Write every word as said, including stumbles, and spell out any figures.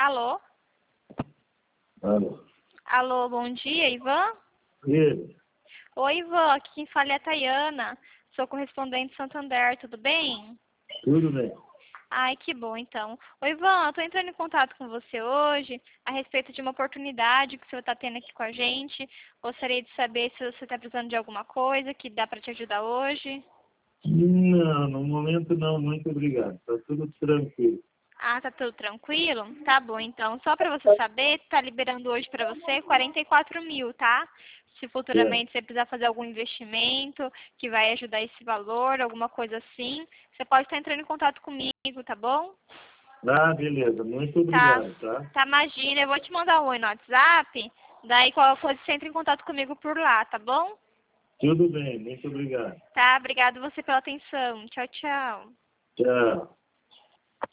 Alô? Alô? Alô, bom dia, Ivan? Ele? Oi, Ivan, aqui quem fala é a Tayana, sou correspondente Santander, tudo bem? Tudo bem. Ai, que bom, então. Oi, Ivan, eu tô entrando em contato com você hoje a respeito de uma oportunidade que o senhor está tendo aqui com a gente. Gostaria de saber se você está precisando de alguma coisa que dá para te ajudar hoje. Não, no momento não, muito obrigado. Está tudo tranquilo. Ah, tá tudo tranquilo? Tá bom, então. Só para você saber, tá liberando hoje para você quarenta e quatro mil, tá? Se É. futuramente você precisar fazer algum investimento que vai ajudar esse valor, alguma coisa assim, você pode estar entrando em contato comigo, tá bom? Ah, beleza. Muito Tá, obrigado, tá? tá, imagina, eu vou te mandar um oi no WhatsApp, daí qualquer coisa você entra em contato comigo por lá, tá bom? Tudo bem, muito obrigado. Tá, obrigado você pela atenção. Tchau, tchau. Tchau.